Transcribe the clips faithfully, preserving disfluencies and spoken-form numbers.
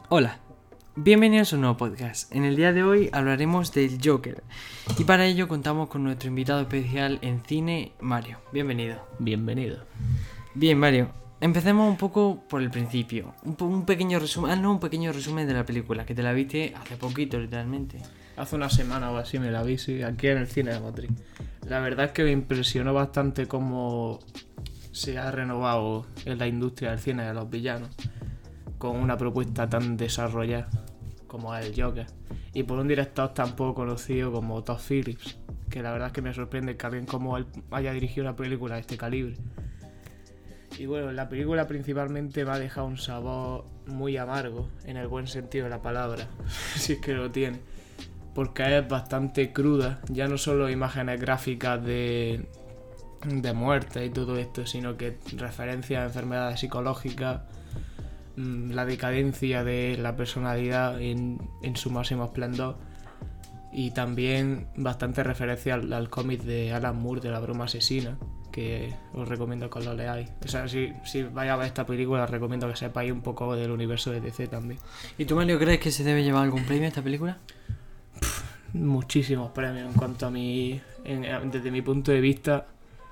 Hola, bienvenidos a un nuevo podcast. En el día de hoy hablaremos del Joker y para ello contamos con nuestro invitado especial en cine, Mario. Bienvenido. Bienvenido. Bien, Mario, empecemos un poco por el principio. Un, po- un pequeño resumen, haznos un pequeño resumen de la película, que te la viste hace poquito, literalmente. Hace una semana o así me la vi, sí, aquí en el cine de Madrid. La verdad es que me impresionó bastante cómo se ha renovado en la industria del cine de los villanos, con una propuesta tan desarrollada como es el Joker. Y por un director tan poco conocido como Todd Phillips, que la verdad es que me sorprende que alguien como él haya dirigido una película de este calibre. Y bueno, la película principalmente me ha dejado un sabor muy amargo, en el buen sentido de la palabra, si es que lo tiene. Porque es bastante cruda, ya no solo imágenes gráficas de, de muerte y todo esto, sino que referencia a enfermedades psicológicas, la decadencia de la personalidad en, en su máximo esplendor, y también bastante referencia al, al cómic de Alan Moore de La broma asesina, que os recomiendo que lo leáis. O sea, si, si vais a ver esta película, os recomiendo que sepáis un poco del universo de D C también. ¿Y tú, Mario, crees que se debe llevar algún premio a esta película? Muchísimos premios en cuanto a mi... En, desde mi punto de vista,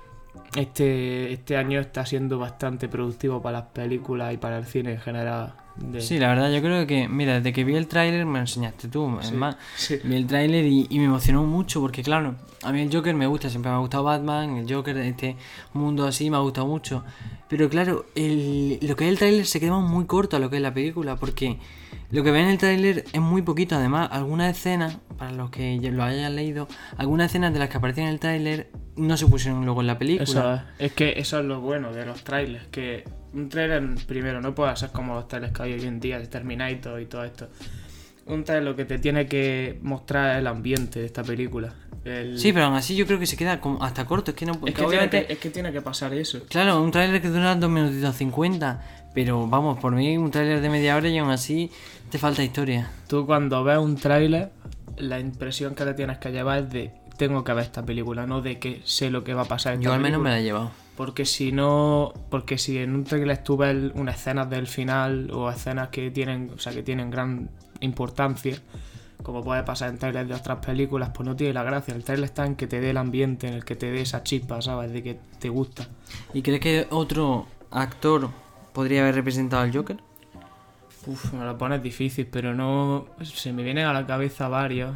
este, este año está siendo bastante productivo para las películas y para el cine en general. De... Sí, la verdad, yo creo que, mira, desde que vi el tráiler me lo enseñaste tú, es Sí, más, sí. vi el tráiler y, y me emocionó mucho porque, claro, a mí el Joker me gusta, siempre me ha gustado Batman, el Joker de este mundo así me ha gustado mucho, pero claro, el, lo que es el tráiler se queda muy corto a lo que es la película, porque lo que ven en el tráiler es muy poquito. Además, algunas escenas, para los que ya lo hayan leído, algunas escenas de las que aparecen en el tráiler no se pusieron luego en la película. Eso es. Es que eso es lo bueno de los trailers, que un trailer, primero, no puede ser como los trailers que hay hoy en día de Terminator y todo esto. Un trailer lo que te tiene que mostrar es el ambiente de esta película. El... Sí, pero aún así yo creo que se queda como hasta corto, es que no... Es que, obviamente... tiene que, es que tiene que pasar eso. Claro, un tráiler que dura dos minutos cincuenta, pero vamos, por mí un tráiler de media hora y aún así te falta historia. Tú cuando ves un tráiler, la impresión que te tienes que llevar es de tengo que ver esta película, no de que sé lo que va a pasar en esta Yo al menos película. me la he llevado. Porque si no, porque si en un trailer tú ves unas escenas del final o escenas que tienen, o sea, que tienen gran importancia, como puede pasar en trailers de otras películas, pues no tiene la gracia. El trailer está en que te dé el ambiente, en el que te dé esa chispa, ¿sabes? De que te gusta. ¿Y crees que otro actor podría haber representado al Joker? Uf, me lo pones difícil, pero no... Se me vienen a la cabeza varios,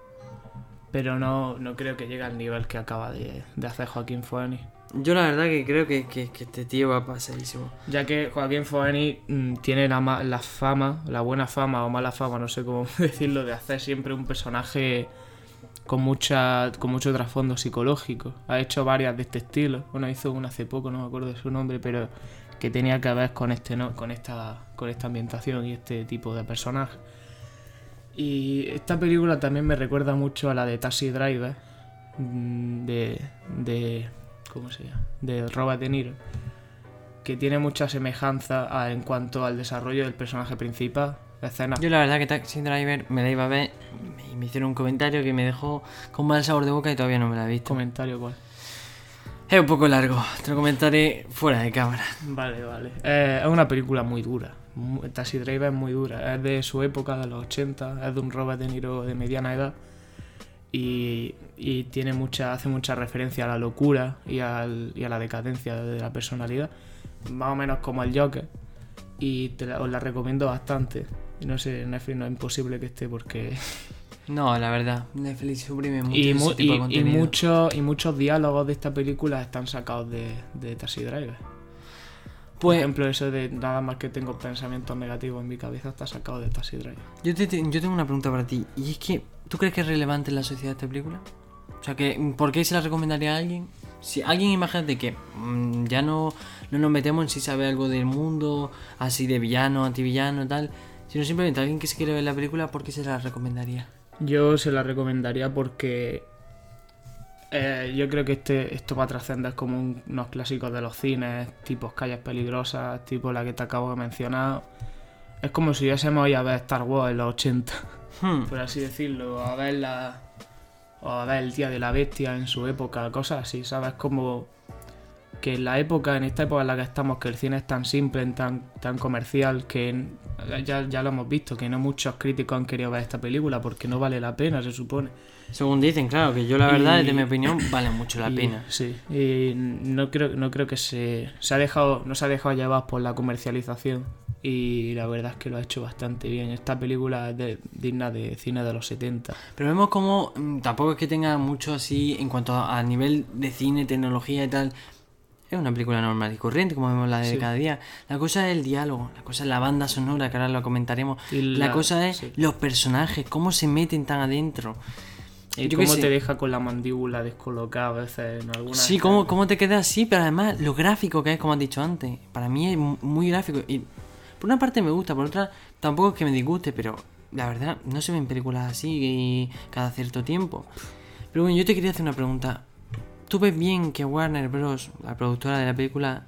pero no, no creo que llegue al nivel que acaba de, de hacer Joaquín Phoenix. Yo la verdad que creo que, que, que este tío va pasadísimo. Ya que Joaquín Phoenix mmm, tiene la, ma- la fama, la buena fama o mala fama, no sé cómo decirlo, de hacer siempre un personaje con mucha con mucho trasfondo psicológico. Ha hecho varias de este estilo. Bueno, hizo una hace poco, no me acuerdo de su nombre, pero que tenía que ver con este, ¿no? con esta con esta ambientación y este tipo de personaje. Y esta película también me recuerda mucho a la de Taxi Driver, mmm, de de ¿cómo se llama? de Robert De Niro, que tiene mucha semejanza a, en cuanto al desarrollo del personaje principal, escenas. Yo la verdad que Taxi Driver me la iba a ver y me hicieron un comentario que me dejó con mal sabor de boca y todavía no me la he visto. Comentario, ¿cuál? Es un poco largo, te lo comentaré fuera de cámara. Vale, vale. Eh, es una película muy dura. Muy- Taxi Driver es muy dura. Es de su época, de los ochenta. Es de un Robert De Niro de mediana edad. Y, y tiene mucha, hace mucha referencia a la locura y, al, y a la decadencia de la personalidad. Más o menos como el Joker. Y te la, os la recomiendo bastante. No sé, Netflix no es imposible que esté porque... No, la verdad, Netflix suprime mucho Y, ese mu- tipo de y, y, contenido. muchos, y muchos diálogos de esta película están sacados de, de Taxi Driver. Por Pues ejemplo, eso de nada más que tengo pensamientos negativos en mi cabeza está sacado de Taxi Driver. yo, te, te- yo tengo una pregunta para ti. Y es que, ¿tú crees que es relevante en la sociedad esta película? O sea, que ¿por qué se la recomendaría a alguien? Si alguien, imagínate que mmm, ya no, no nos metemos en si sabe algo del mundo, así de villano, antivillano, tal, sino simplemente alguien que se quiere ver la película, ¿por qué se la recomendaría? Yo se la recomendaría porque eh, yo creo que este esto va a trascender como un- unos clásicos de los cines, tipo Calles Peligrosas, tipo la que te acabo de mencionar. Es como si hubiésemos ido a ver Star Wars en los ochenta, Hmm. por así decirlo, o a ver la, o a ver el Día de la Bestia en su época, cosas así, ¿sabes? Como que en la época, en esta época en la que estamos, que el cine es tan simple, tan, tan comercial, que ya, ya lo hemos visto, que no muchos críticos han querido ver esta película porque no vale la pena, se supone. Según dicen, claro, que yo la verdad, Y- desde mi opinión, vale mucho la Y- pena. Sí, y no creo, no creo que se, se ha dejado, no se ha dejado llevar por la comercialización, y la verdad es que lo ha hecho bastante bien. Esta película es de- digna de cine de los setenta. Pero vemos como mm, tampoco es que tenga mucho así en cuanto a, a nivel de cine, tecnología y tal. Es una película normal y corriente, como vemos la de Sí. cada día. La cosa es el diálogo, la cosa es la banda sonora, que ahora lo comentaremos. Y La, la- cosa es sí. los personajes, cómo se meten tan adentro. Y Yo qué cómo sé. te deja con la mandíbula descolocada a veces en algunas Sí, cómo, cómo te quedas así, pero además lo gráfico que es, como has dicho antes. Para mí es mu- muy gráfico. Y por una parte me gusta, por otra tampoco es que me disguste, pero la verdad no se ven películas así y cada cierto tiempo. Pero bueno, yo te quería hacer una pregunta. ¿Tú ves bien que Warner Bros., la productora de la película,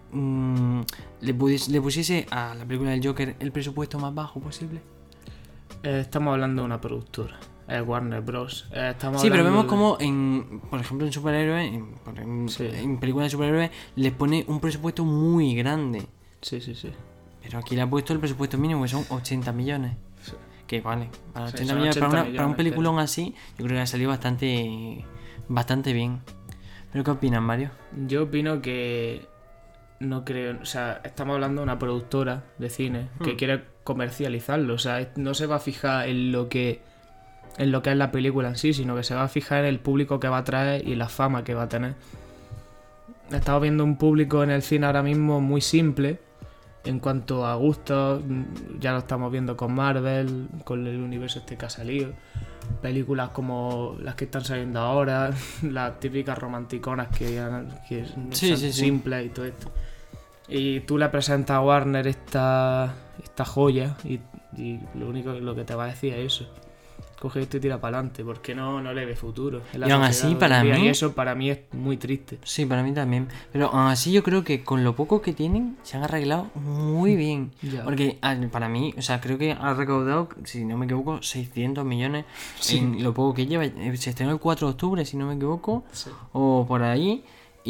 mm, le, pudis- le pusiese a la película del Joker el presupuesto más bajo posible? Eh, estamos hablando de una productora, es Warner Bros. Eh, estamos Sí, pero hablando vemos de- como en, por ejemplo, en superhéroes, en, por- en- Sí. en películas de superhéroes, les pone un presupuesto muy grande. Sí, sí, sí. Pero aquí le ha puesto el presupuesto mínimo, que son ochenta millones. Sí. Que vale, para Sí, ochenta son millones, para, ochenta una- para un millones, peliculón así, yo creo que ha salido bastante, bastante bien. ¿Pero qué opinas, Mario? Yo opino que no creo, o sea, estamos hablando de una productora de cine que Hmm. quiere comercializarlo, o sea, no se va a fijar en lo que en lo que es la película en sí, sino que se va a fijar en el público que va a traer y la fama que va a tener. Estamos viendo un público en el cine ahora mismo muy simple en cuanto a gustos, ya lo estamos viendo con Marvel, con el universo este que ha salido. Películas como las que están saliendo ahora, las típicas romanticonas que, que Sí, son sí, sí. simples y todo esto. Y tú le presentas a Warner esta, esta joya y, y lo único lo que te va a decir es eso. Coge esto y tira para adelante, porque no, no le ve futuro. en la Y aún sociedad así, hoy en para día, mí- Y eso para mí es muy triste. Sí, para mí también. Pero aún así yo creo que con lo poco que tienen, se han arreglado muy bien. Ya. Porque ah, para mí, o sea, creo que ha recaudado, si no me equivoco, seiscientos millones Sí. en lo poco que lleva. Eh, Se estrenó el cuatro de octubre, si no me equivoco, Sí. o por ahí.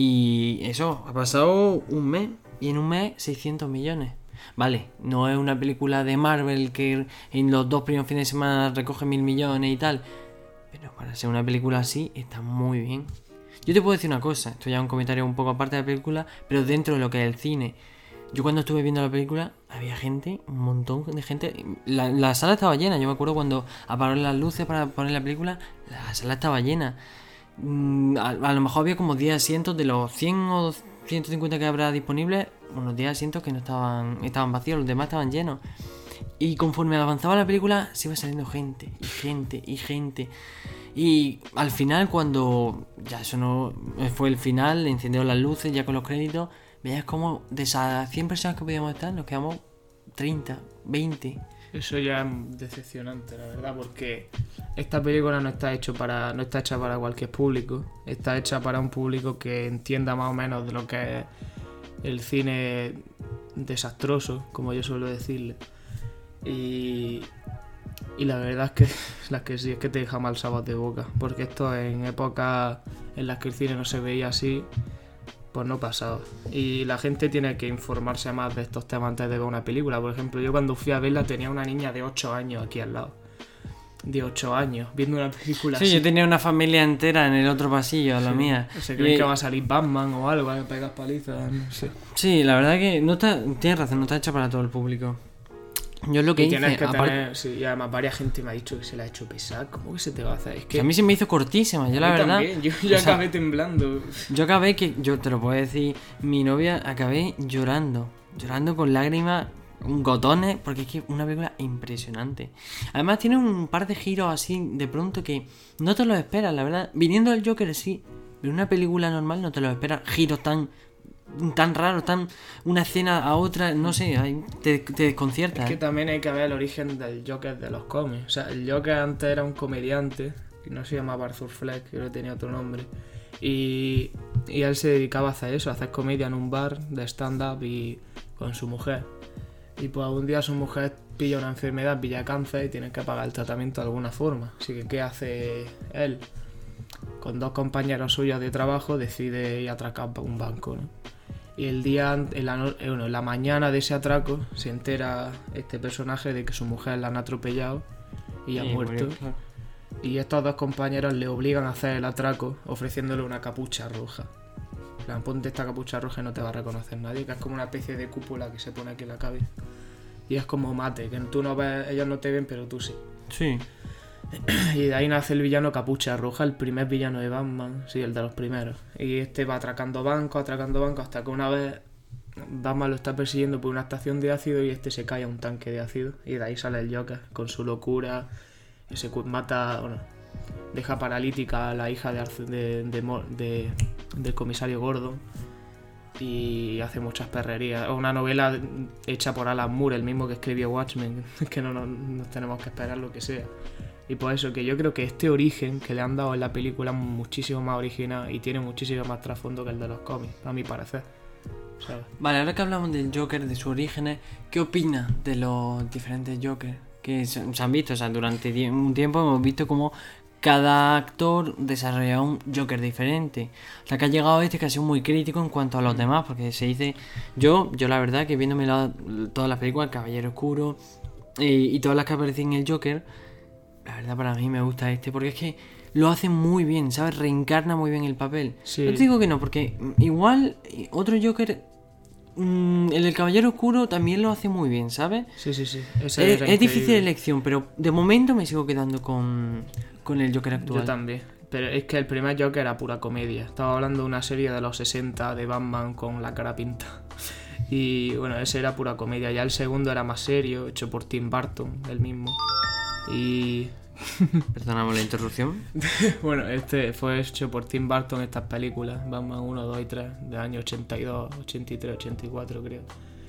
Y eso, ha pasado un mes. Y en un mes, seiscientos millones. Vale, no es una película de Marvel que en los dos primeros fines de semana recoge mil millones y tal. Pero para ser una película así, está muy bien. Yo te puedo decir una cosa, esto ya es un comentario un poco aparte de la película, pero dentro de lo que es el cine. Yo cuando estuve viendo la película, había gente, un montón de gente. La, la sala estaba llena, yo me acuerdo cuando apagaron las luces para poner la película, la sala estaba llena. Mm, A, a lo mejor había como diez asientos de los cien o ciento cincuenta que habrá disponibles, unos diez asientos que no estaban, estaban vacíos, los demás estaban llenos. Y conforme avanzaba la película, se iba saliendo gente, y gente, y gente. Y al final, cuando ya eso no fue el final, le encendieron las luces ya con los créditos, veías como de esas cien personas que podíamos estar, nos quedamos treinta, veinte. Eso ya es decepcionante, la verdad, porque esta película no está hecho para no está hecha para cualquier público, está hecha para un público que entienda más o menos de lo que es el cine desastroso, como yo suelo decirle. Y, y la verdad es que, la que sí es que te deja mal sabor de boca, porque esto en épocas en las que el cine no se veía así, pues no pasaba. Y la gente tiene que informarse más de estos temas antes de ver una película. Por ejemplo, yo cuando fui a verla tenía una niña de ocho años aquí al lado. De ocho años, viendo una película Sí, así. yo tenía una familia entera en el otro pasillo, a la Sí. mía. Se creen Y- que va a salir Batman o algo, a pegar palizas, no sé. Sí, la verdad que no está, tienes razón, no está hecha para todo el público. Yo es lo que Y hice, tienes que aparte- tener, sí, y además varias gente me ha dicho que se la ha hecho pesar. ¿Cómo que se te va a hacer? Es que que a mí se me hizo cortísima, yo la a mí verdad. también, yo, yo o sea, acabé temblando. Yo acabé que, yo te lo puedo decir, mi novia acabé llorando, llorando con lágrimas, gotones, porque es que una película impresionante. Además tiene un par de giros así de pronto que no te los esperas, la verdad. Viniendo del Joker sí, pero una película normal no te los esperas, giros tan tan raros, tan una escena a otra, no sé, ahí te, te desconcierta. Es que ¿eh? también hay que ver el origen del Joker de los cómics. O sea, el Joker antes era un comediante, que no se llamaba Arthur Fleck, que no tenía otro nombre. Y, y él se dedicaba a hacer eso, a hacer comedia en un bar de stand-up y con su mujer. Y pues un día su mujer pilla una enfermedad, pilla cáncer y tiene que pagar el tratamiento de alguna forma. Así que, ¿qué hace él? con dos compañeros suyos de trabajo decide ir a atracar un banco, ¿no? Y el día, en la, no- eh, bueno, en la mañana de ese atraco se entera este personaje de que su mujer la han atropellado y ha Y muerto. murió, claro. Y estos dos compañeros le obligan a hacer el atraco ofreciéndole una capucha roja. En plan, ponte esta capucha roja y no te va a reconocer nadie, que es como una especie de cúpula que se pone aquí en la cabeza. Y es como mate, que tú no ves, ellos no te ven, pero tú sí. Sí. Y de ahí nace el villano Capucha Roja, el primer villano de Batman, sí, el de los primeros. Y este va atracando bancos, atracando bancos, hasta que una vez Batman lo está persiguiendo por una estación de ácido y este se cae a un tanque de ácido. Y de ahí sale el Joker con su locura, y se cu- mata, bueno, deja paralítica a la hija de, Arce- de, de Mo- de- del comisario Gordon. Y hace muchas perrerías. Es una novela hecha por Alan Moore, el mismo que escribió Watchmen, que no nos, nos tenemos que esperar lo que sea. Y por eso que yo creo que este origen que le han dado en la película es muchísimo más original y tiene muchísimo más trasfondo que el de los cómics, a mi parecer. ¿Sabes? Vale, ahora que hablamos del Joker, de sus orígenes, ¿qué opinas de los diferentes Jokers que se, se han visto? O sea, durante tie- un tiempo hemos visto como cada actor desarrolla un Joker diferente. Hasta que ha llegado este que ha sido muy crítico en cuanto a los demás, porque se dice... Yo, yo la verdad que viéndome la- todas las películas, Caballero Oscuro y, y todas las que aparecen en el Joker, la verdad para mí me gusta este, porque es que lo hace muy bien, ¿sabes? Reencarna muy bien el papel. Sí. No te digo que no, porque mm, igual eh, otro Joker... Mm, el del Caballero Oscuro también lo hace muy bien, ¿sabes? Sí, sí, sí. Ese Es, era es difícil increíble. elección, pero de momento me sigo quedando con, con el Joker actual. Yo también. Pero es que el primer Joker era pura comedia. Estaba hablando de una serie de los sesenta de Batman con la cara pinta. Y bueno, ese era pura comedia. Ya el segundo era más serio, hecho por Tim Burton, el mismo. Y Perdonamos la interrupción. bueno, este fue hecho por Tim Burton, estas películas, Batman uno, dos y tres, de año ochenta y dos, ochenta y tres, ochenta y cuatro creo.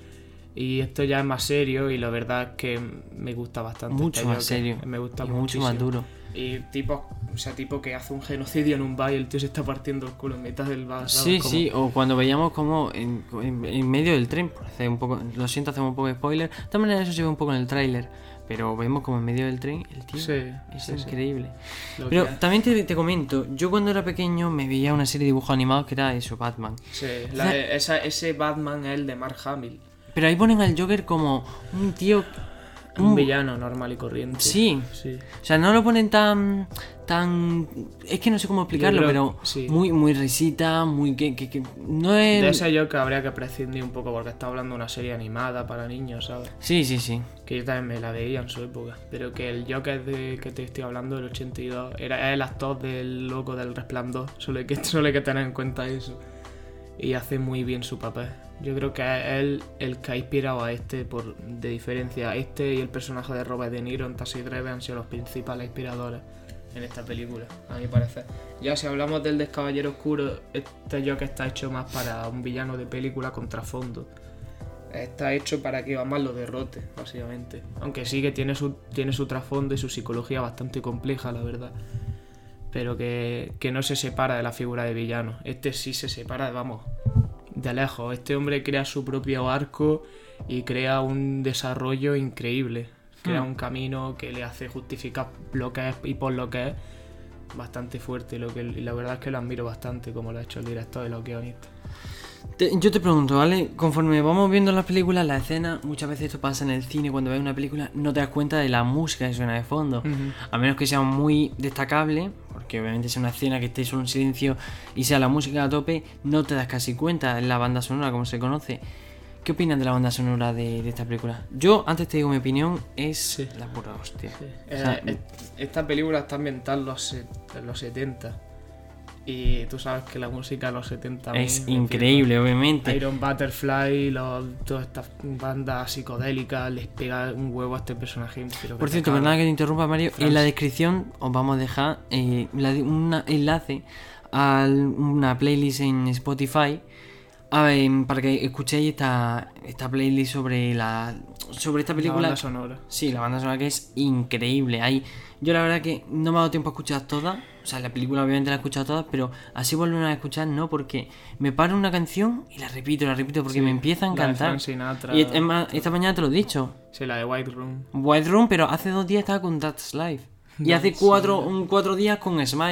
Y esto ya es más serio y la verdad es que me gusta bastante. Mucho este más Joker. serio. Me gusta y mucho muchísimo. más duro. Y tipo, o sea, tipo que hace un genocidio en un bar y el tío se está partiendo el culo en mitad del bar. ¿sabes? Sí, Como- sí, o cuando veíamos como en, en- en medio del tren, por hacer un poco, lo siento, hacemos un poco de spoiler. De todas maneras eso se ve un poco en el tráiler, pero vemos como en medio del tren el tío Sí, es sí, sí. increíble. Lo Pero que es. también te, te comento, yo cuando era pequeño me veía una serie de dibujos animados que era eso, Batman. Sí, la de- esa- ese Batman es el de Mark Hamill. Pero ahí ponen al Joker como un tío... Un villano normal y corriente. Sí. Sí. O sea, no lo ponen tan... tan... Es que no sé cómo explicarlo, Yo creo- pero sí. muy muy risita, muy... que, que, que no es... De ese Joker habría que prescindir un poco porque está hablando de una serie animada para niños, ¿sabes? Sí, sí, sí. Que yo también me la veía en su época. Pero que el Joker de que te estoy hablando, del ochenta y dos, era el actor del loco del Resplandor. Solo hay que, solo hay que tener en cuenta eso. Y hace muy bien su papel. Yo creo que es él el que ha inspirado a este, por de diferencia. Este y el personaje de Robert De Niro en Taxi Driver han sido los principales inspiradores en esta película, a mi parecer. Ya si hablamos del de Caballero Oscuro, este Joker está hecho más para un villano de película con trasfondo. Está hecho para que Batman lo derrote, básicamente. Aunque sí que tiene su, tiene su trasfondo y su psicología bastante compleja, la verdad. Pero que, que no se separa de la figura de villano. Este sí se separa, vamos, de lejos. Este hombre crea su propio arco y crea un desarrollo increíble. Crea Hmm. un camino que le hace justificar lo que es y por lo que es bastante fuerte. Lo que, y la verdad es que lo admiro bastante como lo ha hecho el director y los guionistas. Te- yo te pregunto, ¿vale? Conforme vamos viendo las películas, las escenas, muchas veces esto pasa en el cine, cuando ves una película no te das cuenta de la música que suena de fondo. Ujú. A menos que sea muy destacable, porque obviamente sea una escena que esté solo en silencio y sea la música a tope, no te das casi cuenta, es la banda sonora como se conoce. ¿Qué opinas de la banda sonora de, de esta película? Yo, antes te digo mi opinión, es Sí. la pura hostia. Sí. O sea, Eh, est- esta película está ambientada en los, se- en los setenta. Y tú sabes que la música de los setenta a mí es me increíble, flipa. obviamente. Iron Butterfly, los, todas estas bandas psicodélicas, les pega un huevo a este personaje. pero que Por te cierto, cagas. perdona que te interrumpa, Mario. Franz. En la descripción os vamos a dejar eh, la- un enlace a una playlist en Spotify a ver, para que escuchéis esta, esta playlist sobre la sobre esta La película. banda sonora. Sí, la banda sonora que es increíble. Hay, yo la verdad que no me ha dado tiempo a escuchar todas. O sea, la película obviamente la he escuchado todas, pero así volver a escuchar no, porque me paro una canción y la repito, la repito, porque Sí, me empieza a la de encantar. Frank Sinatra. Y es más, esta mañana te lo he dicho. Sí, la de White Room. White Room, pero hace dos días estaba con That's Life. Y No, hace sí. cuatro, un, cuatro días con Smile.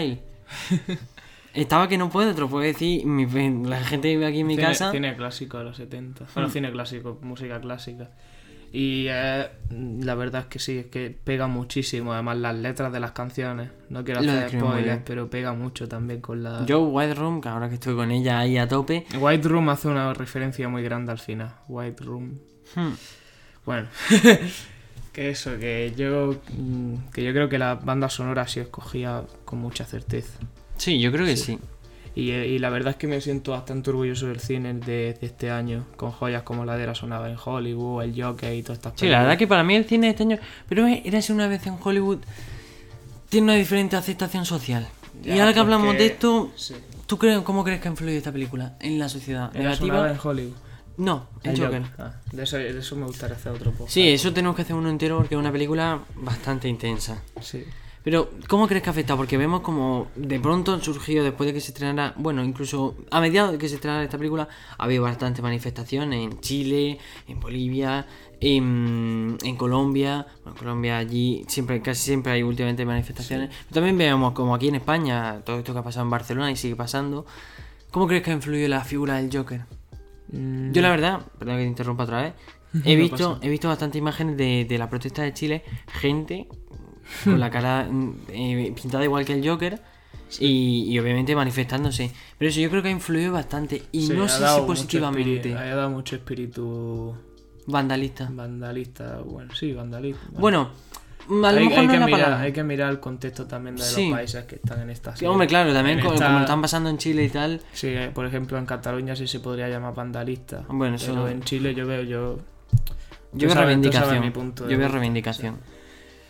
Estaba que no puedo, te lo puedo decir. Mi, la gente que vive aquí en mi cine, casa. Cine clásico de los setenta. Bueno, cine clásico, música clásica. Y eh, la verdad es que sí, es que pega muchísimo. Además, las letras de las canciones. No quiero Lo hacer describe muy spoilers, bien. pero pega mucho también con la. Yo, White Room, que ahora que estoy con ella ahí a tope. White Room hace una referencia muy grande al final. White Room. Hmm. Bueno. Que eso, que yo. mm, Que yo creo que la banda sonora sí escogía con mucha certeza. Sí, yo creo que sí. Sí. Y, eh, y la verdad es que me siento bastante orgulloso del cine de, de este año, con joyas como La de la sonaba en Hollywood, El Joker y todas estas Sí, la verdad que para mí el cine de este año. Pero érase una vez en Hollywood. Tiene una diferente aceptación social. Ya, y ahora que hablamos porque- de esto, Sí. ¿tú crees, cómo crees que ha influido esta película en la sociedad? ¿La sonaba ¿Negativa? en Hollywood? No, el Joker. Ah, de, eso, de eso me gustaría hacer otro podcast. Sí, eso tenemos que hacer uno entero porque es una película bastante intensa. Sí. Pero, ¿cómo crees que ha afectado? Porque vemos como de pronto han surgido después de que se estrenara, bueno, incluso a mediados de que se estrenara esta película, ha habido bastantes manifestaciones en Chile, en Bolivia, en, en Colombia. Bueno, en Colombia allí siempre, casi siempre hay últimamente manifestaciones. Pero también vemos como aquí en España, todo esto que ha pasado en Barcelona y sigue pasando. ¿Cómo crees que ha influido la figura del Joker? Mm, Yo la verdad, perdón que te interrumpa otra vez, No he visto, pasa. he visto bastantes imágenes de, de la protesta de Chile, gente con la cara mm, eh, pintada igual que el Joker y, y obviamente manifestándose. Pero eso yo creo que ha influido bastante y sí, no ha sé dado si mucho positivamente. espíritu- Ha dado mucho espíritu Vandalista. vandalista. Bueno, sí, vandalista. Bueno, mm, a lo hay, mejor hay no que es la mirar, palabra. hay que mirar el contexto también de Sí. los países que están en esta Que, serie. hombre, claro, también En co- esta- como están pasando en Chile y tal. Sí, eh, por ejemplo, en Cataluña sí se podría llamar vandalista. Bueno, eso- Pero en Chile yo veo yo. Yo veo tú sabes- tú sabes reivindicación. mi punto de Yo veo vista. reivindicación.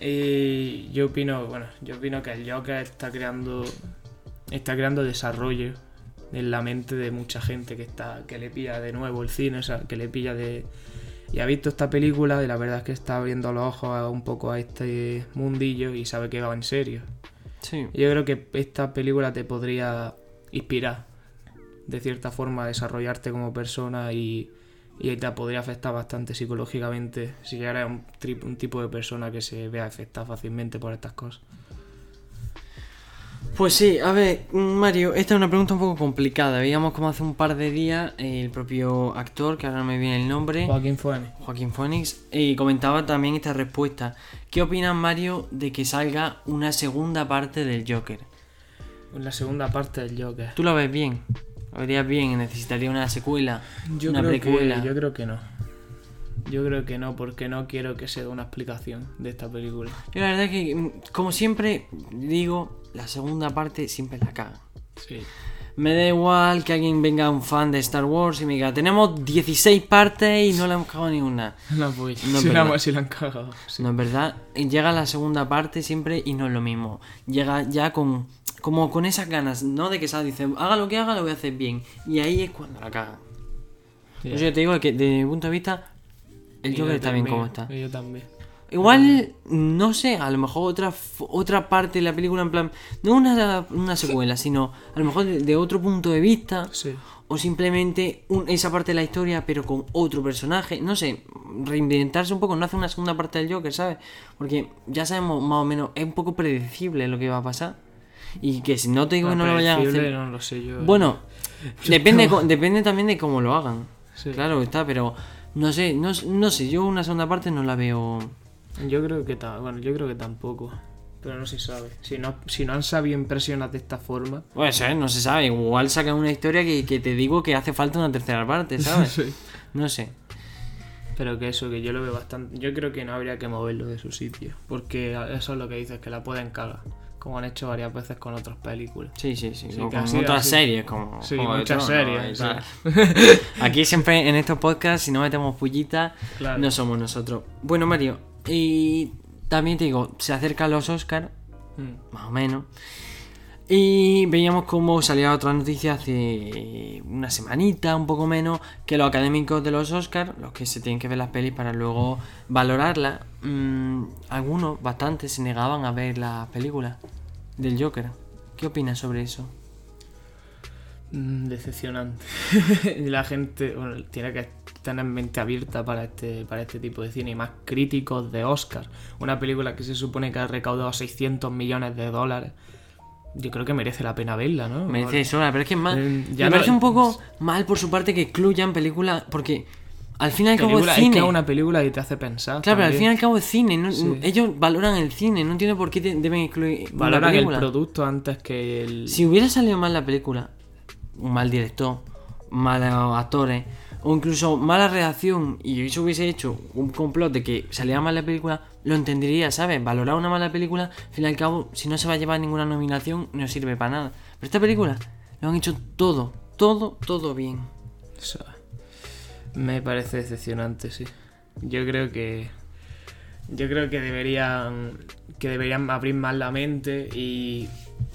Y yo opino, bueno, yo opino que el Joker está creando. Está creando desarrollo en la mente de mucha gente que está. Que le pilla de nuevo el cine, o sea, que le pilla de. Y ha visto esta película y la verdad es que está abriendo los ojos a- un poco a este mundillo y sabe que va en serio. Sí. Yo creo que esta película te podría inspirar de cierta forma a desarrollarte como persona y, y te podría afectar bastante psicológicamente si eres un, tri- un tipo de persona que se vea afectada fácilmente por estas cosas. Pues sí, a ver, Mario, esta es una pregunta un poco complicada. Veíamos como hace un par de días el propio actor, que ahora no me viene el nombre, Joaquín Phoenix. Joaquín Phoenix, y comentaba también esta respuesta. ¿Qué opinas, Mario, de que salga una segunda parte del Joker? En la segunda parte del Joker. ¿Tú lo ves bien? ¿Lo verías bien? ¿Necesitaría una secuela? Yo ¿Una creo precuela? que, yo creo que no. Yo creo que no, porque no quiero que se dé una explicación de esta película. Yo la verdad es que, mm, como siempre digo, la segunda parte siempre la caga. Sí. Me da igual que alguien venga un fan de Star Wars y me diga, tenemos dieciséis partes y no le hemos cagado ninguna. No, pues, No es si, la, verdad. si la han cagado. Sí. No es verdad. Llega la segunda parte siempre y no es lo mismo. Llega ya con como con esas ganas, ¿no? De que Sal dice, haga lo que haga, lo voy a hacer bien. Y ahí es cuando la caga. Ya. Yo ya te digo que desde mi punto de vista, el Y Joker yo está bien también, como está. Yo también. Igual, no sé, a lo mejor otra f- otra parte de la película, en plan, no una, una secuela, sino a lo mejor de, de otro punto de vista, Sí. o simplemente un- esa parte de la historia, pero con otro personaje, no sé, reinventarse un poco, no hacer una segunda parte del Joker, ¿sabes? Porque ya sabemos más o menos, es un poco predecible lo que va a pasar, y que si no te digo que no lo vayan a Predecible, hacer... No lo sé yo. Bueno, depende, co- depende también de cómo lo hagan, Sí. claro está, pero no sé, no, no sé, yo una segunda parte no la veo... Yo creo que ta- bueno, yo creo que tampoco. Pero no se sabe. Si no, si no han sabido impresionar de esta forma. Pues eh, no se sabe, igual sacan una historia que, que te digo que hace falta una tercera parte, ¿sabes? Sí. No sé. Pero que eso, que yo lo veo bastante. Yo creo que no habría que moverlo de su sitio. Porque eso es lo que dices, que la pueden cagar. Como han hecho varias veces con otras películas. Sí, sí, sí. Sí, o que con así, otras así. series, como. Sí, como de muchas Tronos series, y tal. sí. Aquí siempre en estos podcasts, si no metemos pullitas, Claro. no somos nosotros. Bueno, Mario, y también te digo, se acercan los Oscars, Mm. más o menos. Y veíamos cómo salía otra noticia hace una semanita, un poco menos, que los académicos de los Oscars, los que se tienen que ver las pelis para luego valorarlas, mmm, algunos, bastantes, se negaban a ver las películas del Joker. ¿Qué opinas sobre eso? Mm, decepcionante. La gente, bueno, tiene que tener mente abierta para este, para este tipo de cine y más críticos de Oscar. Una película que se supone que ha recaudado seiscientos millones de dólares. yo creo que merece la pena verla, ¿no? Merece eso, pero es que es más... Eh, ya me no- parece un poco mal por su parte que excluyan películas, porque al fin y al cabo película, es es cine. que es una película y te hace pensar. Claro, pero al también. fin y al cabo es cine. ¿no? Sí. Ellos valoran el cine, no entiendo por qué te- deben excluir una Valoran el película. producto antes que el... Si hubiera salido mal la película, un mal director, malos actores, o incluso mala redacción, y eso hubiese hecho un complot de que saliera mal la película, lo entendería, ¿sabes? Valorar una mala película, al fin y al cabo, si no se va a llevar ninguna nominación, no sirve para nada. Pero esta película lo han hecho todo, todo, todo bien. Eso me parece decepcionante, sí. Yo creo que yo creo que deberían que deberían abrir más la mente y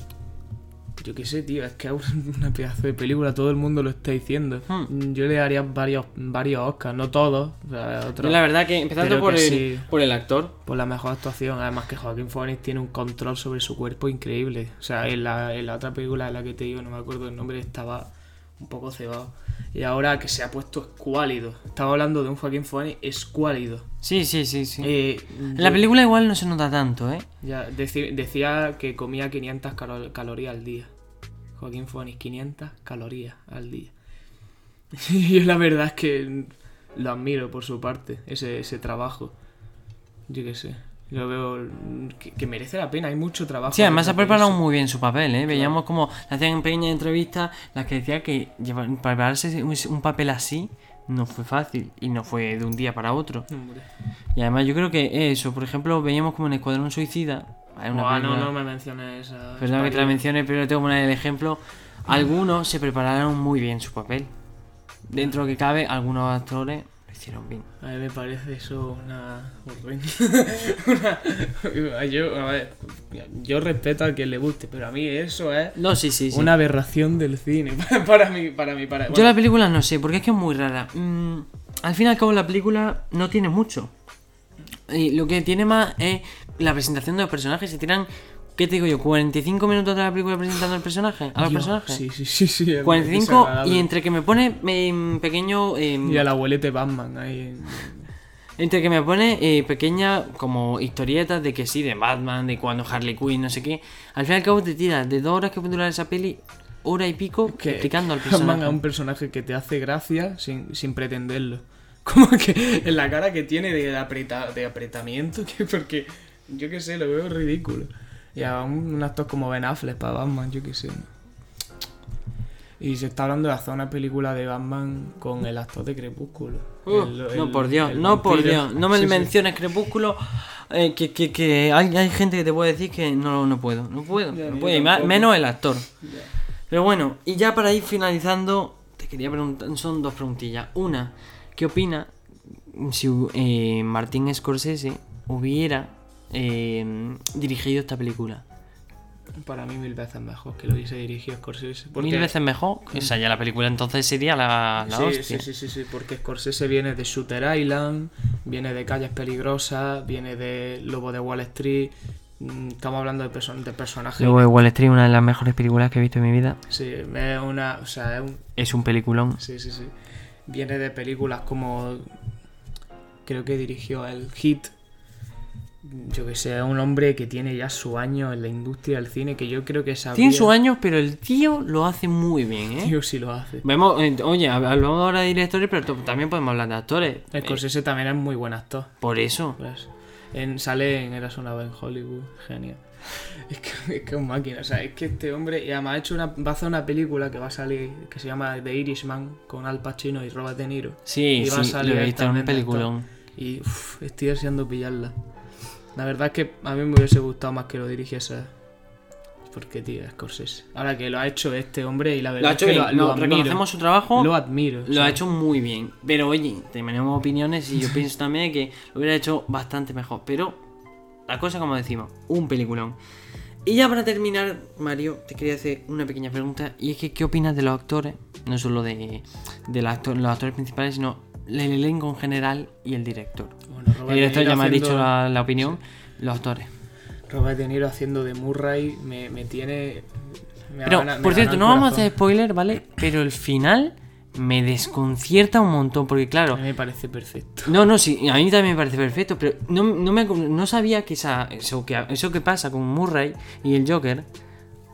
yo qué sé, tío, es que es una pedazo de película, todo el mundo lo está diciendo. Hmm. Yo le daría varios varios Oscars, no todos, o sea, otros, Yo la verdad que empezando pero por que el, sí. por el actor. por la mejor actuación, además que Joaquín Phoenix tiene un control sobre su cuerpo increíble. O sea, en la, en la otra película de la que te digo, no me acuerdo el nombre, estaba un poco cebado. Y ahora que se ha puesto escuálido. Estaba hablando de un Joaquín Phoenix escuálido. Sí, sí, sí, sí. Eh, En yo- la película igual no se nota tanto, ¿eh? ya, deci- decía que comía quinientas calo- calorías al día. Joaquín Phoenix, quinientas calorías al día. Y la verdad es que lo admiro por su parte, ese, ese trabajo. Yo qué sé. Lo veo que, que merece la pena, hay mucho trabajo. Sí, además se ha detrás de preparado eso. muy bien su papel, ¿eh? Veíamos como le hacían pequeñas entrevistas las que decía que llevar- prepararse un, un papel así no fue fácil y no fue de un día para otro. Hombre. Y además yo creo que eso, por ejemplo, veíamos como en Escuadrón Suicida. Hay una Buah, no, película- no me menciones esa. Perdón que te la mencione, pero tengo que poner el ejemplo. Algunos se prepararon muy bien su papel. Dentro de lo que cabe, algunos actores lo hicieron bien. A mí me parece eso una horrenda. Una- yo, a ver, yo respeto a quien le guste, pero a mí eso es No, sí, sí, sí. una aberración del cine. Para mí, para mí, para Yo bueno, la película no sé, porque es que es muy rara. Mm, al fin y al cabo la película no tiene mucho. Y lo que tiene más es la presentación de los personajes. Se tiran, ¿qué te digo yo? cuarenta y cinco minutos de la película presentando al personaje, a los Dios, personajes. Sí, sí, sí, sí. es cuarenta y cinco desagradable. y entre que me pone eh, pequeño... eh, Y al abuelete Batman ahí. en- Entre que me pone eh, pequeñas como historietas de que sí, de Batman, de cuando Harley Quinn, no sé qué. Al fin y al cabo te tiras de dos horas que puede durar esa peli, hora y pico, Que explicando al Batman personaje. es un personaje que te hace gracia sin, sin pretenderlo. Como que en la cara que tiene de, apreta, de apretamiento, que porque yo qué sé, lo veo ridículo. Y a un, un actor como Ben Affleck para Batman, yo qué sé. Y se está hablando de hacer una película de Batman con el actor de Crepúsculo. Uh, El- no, el- por Dios, el no, por vampiro. Dios. No me Sí, sí. menciones Crepúsculo. eh, que que, que hay, hay gente que te puede decir que no, no puedo. No puedo. Ya, no yo puedo, y ma- tampoco. menos el actor. Ya. Pero bueno, y ya para ir finalizando, te quería preguntar, son dos preguntillas. Una, ¿qué opina si eh, Martin Scorsese hubiera eh, dirigido esta película? Para mí mil veces mejor que lo hubiese dirigido Scorsese. porque- Mil veces mejor. O sea, ya la película entonces sería la, la sí, hostia. sí, sí, sí, sí, porque Scorsese viene de Shooter Island, viene de Calles Peligrosas, viene de Lobo de Wall Street. mm, Estamos hablando de, perso- de personajes. Luego de Wall Street, una de las mejores películas que he visto en mi vida. Sí, es una. O sea, es un. Es un peliculón. Sí, sí, sí. Viene de películas como. Creo que dirigió el Hit. Yo que sé, es un hombre que tiene ya su año en la industria del cine, que yo creo que sabía. Tiene sus años, pero el tío lo hace muy bien, ¿eh? Tío, sí lo hace. Vemos, eh, oye, hab- hablamos ahora de directores, pero to- también podemos hablar de actores. Eh, Scorsese también es muy buen actor. por eso. Pues, en, sale en Eras una vez en Hollywood, genial. Es que, es que es un máquina, o sea, es que este hombre, y además ha hecho una, va a hacer una película que va a salir, que se llama The Irishman, con Al Pacino y Robert De Niro. Sí, Y va a sí, salir lo he visto en un también de peliculón. Y uf, estoy deseando pillarla. La verdad es que a mí me hubiese gustado más que lo dirigiese. Porque, tío, es Scorsese. Ahora que lo ha hecho este hombre y la Lo verdad ha es hecho que bien, lo, no, lo admiro. reconocemos su trabajo, Lo admiro. lo o ha sea, hecho muy bien. Pero oye, tenemos opiniones y yo pienso también que lo hubiera hecho bastante mejor. Pero la cosa, como decimos, un peliculón. Y ya para terminar, Mario, te quería hacer una pequeña pregunta. Y es que, ¿qué opinas de los actores? No solo de, de los, actores, los actores principales, sino el elenco en general y el director. bueno, Robert El director De Niro ya me ha haciendo- dicho la, la opinión. Los actores. Robert De Niro haciendo de Murray me, me tiene... me Pero, gana- me por gana cierto, el no vamos a corazón. hacer spoiler, ¿vale? Pero el final me desconcierta un montón. Porque, A claro, mí me parece perfecto. no, no, sí, a mí también me parece perfecto. Pero no, no, me, no sabía que esa, eso, que eso que pasa con Murray y el Joker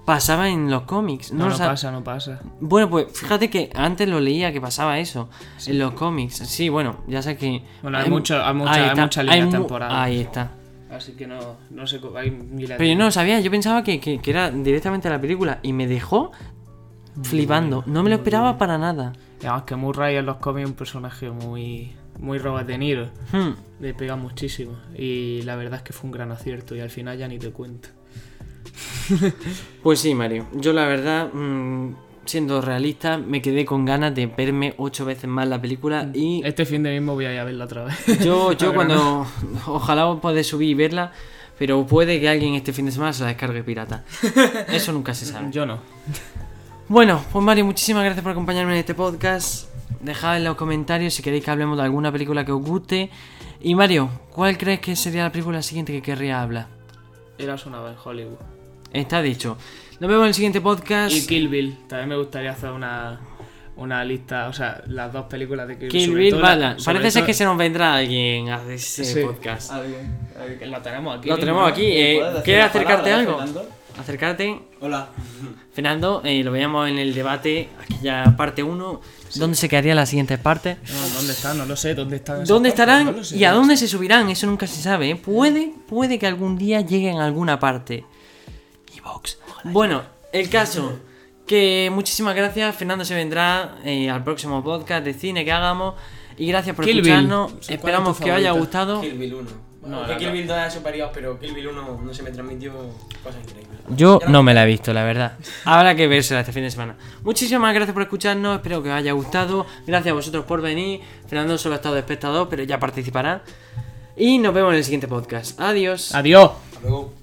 pasaba en los cómics. No, No, no sa- pasa, no pasa. Bueno, pues fíjate que antes lo leía que pasaba eso en los cómics. Sí, bueno, ya sé que. Bueno, hay mucho- hay mucha- ahí hay está, muchas líneas mu- temporales. Ahí está. Así que no, no sé, co- hay miles Pero de- yo no lo sabía, yo pensaba que, que, que era directamente la película y me dejó flipando. No me lo esperaba para nada. Y además que Murray en los cómics es un personaje muy, muy Robert De Niro. Hmm. Le pega muchísimo. Y la verdad es que fue un gran acierto. Y al final ya ni te cuento. Pues sí, Mario. Yo la verdad, mmm, siendo realista, me quedé con ganas de verme ocho veces más la película y Este fin de mismo voy a ir a verla otra vez. yo, yo Ahora cuando... no. Ojalá poder subir y verla, pero puede que alguien este fin de semana se la descargue pirata. Eso nunca se sabe. Yo no. Bueno, pues Mario, muchísimas gracias por acompañarme en este podcast. Dejad en los comentarios si queréis que hablemos de alguna película que os guste. Y Mario, ¿cuál crees que sería la película siguiente que querría hablar? Eras una vez en Hollywood. Está dicho. Nos vemos en el siguiente podcast. Y Kill Bill. También me gustaría hacer una, una lista. O sea, las dos películas de Kill Bill. Kill sobre Bill, todo la- vale. sobre Parece ser todo- que se nos vendrá alguien a ese Sí. podcast. Alguien. Alguien. Lo tenemos aquí. Lo tenemos ¿no? aquí. eh, ¿Puedes decir ¿Quieres la acercarte a palabra, algo? Fernando? Acércate. Hola. Fernando, eh, lo veíamos en el debate, aquella parte uno. ¿Dónde se quedaría la siguiente parte? No, ¿dónde están? No lo sé. ¿Dónde están? esas ¿Dónde partes? estarán No lo sé. y a dónde se subirán? Eso nunca se sabe. ¿eh? Puede, puede que algún día lleguen a alguna parte. Evox. Bueno, el caso que muchísimas gracias. Fernando se vendrá eh, al próximo podcast de cine que hagamos. Y gracias por Kill Bill. escucharnos. ¿Cuál es Esperamos tu que os haya favorita? gustado. Kill Bill uno. No, No, la que Kill no. Bill dos es superior, pero Kill Bill uno no se me transmitió cosas increíbles. Yo Ya no me la he visto, la verdad. Habrá que vérsela este fin de semana. Muchísimas gracias por escucharnos. Espero que os haya gustado. Gracias a vosotros por venir. Fernando solo ha estado de espectador, pero ya participará. Y nos vemos en el siguiente podcast. Adiós. Adiós. Hasta luego.